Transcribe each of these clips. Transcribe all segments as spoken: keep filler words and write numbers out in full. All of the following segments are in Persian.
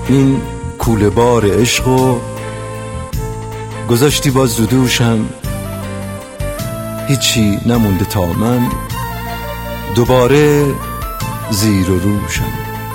این کوله بار عشقو گذاشتی باز رو دوشم، هیچی نمونده تا من دوباره زیر و روشم.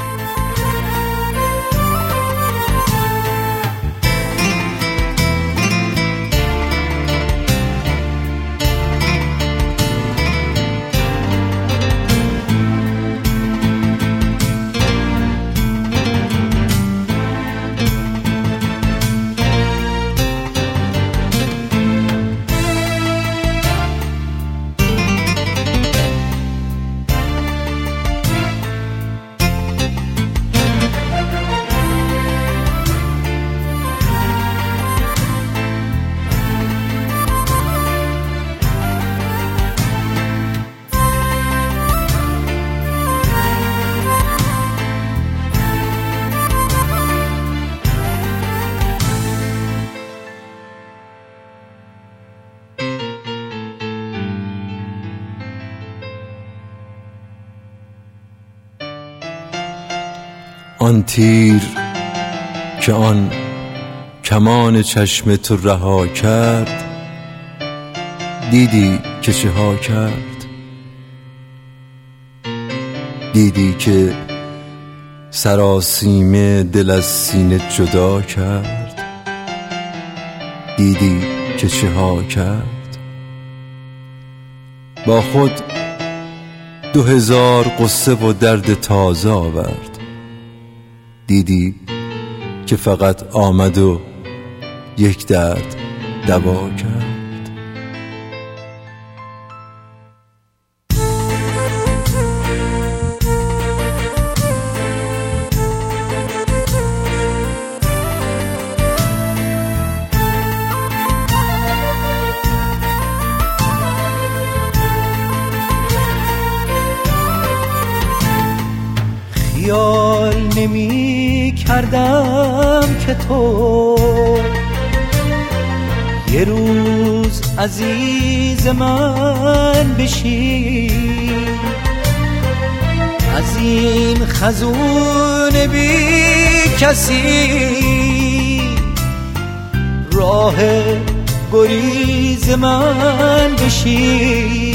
آن تیر که آن کمان چشم تو رها کرد، دیدی که چه ها کرد؟ دیدی که سراسیمه دل از سینه جدا کرد؟ دیدی که چه ها کرد؟ با خود دو هزار قصه و درد تازه آورد. دیدی که فقط آمد و یک درد دوا کرد. خیال نمی کردم که تو یه روز عزیز من بشی، از این خزون بی کسی راه گریز من بشی.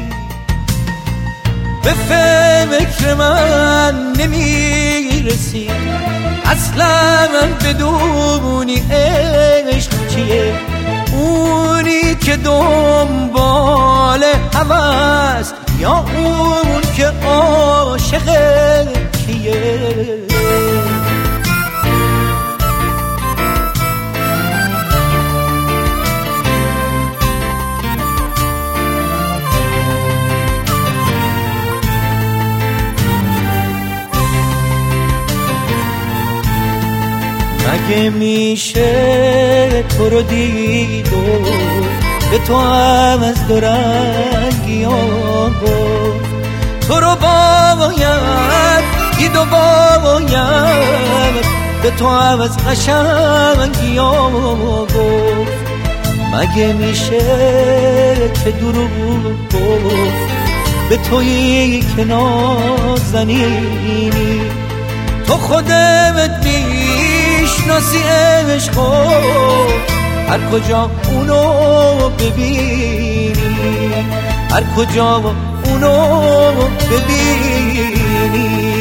به فکر من نمیرسی اصلا من بدونی عشق چیه، اونی که دنبال هوست یا اون که عاشق کیه. مگه میشه تو رو دید و به تو هم از دو رنگی ها گفت، تو رو باید دید و باید به تو هم از قشنگی ها گفت. مگه میشه که دروغ گفت به تویی که نازنینی، تو خودت میشناسی عشقو هر کجا اونو ببینی، هر کجا اونو ببینی.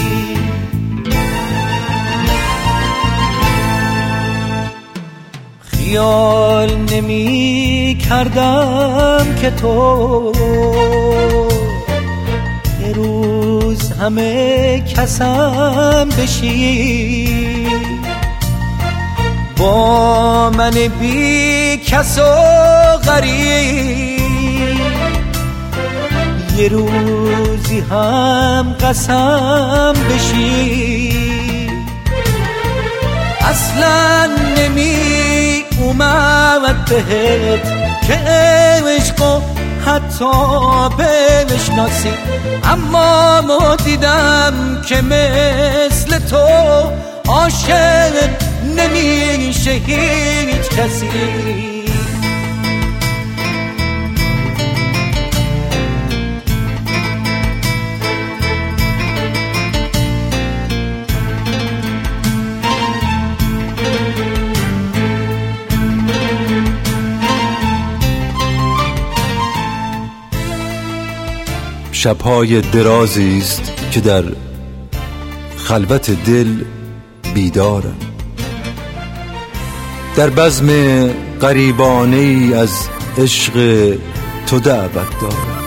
خیال نمی کردم که تو یه روز همه کسم بشی، با من بی کس و غریب یه روزی هم قسم بشی. اصلا نمی اومد بهت که عشقو حتی بشناسی، اما ما دیدم که مثل تو عاشق نمیشه هیچ کسی. شب‌های درازی است که در خلوت دل بیدارم. در بزم غریبانه ای از عشق تو دعوت دارم.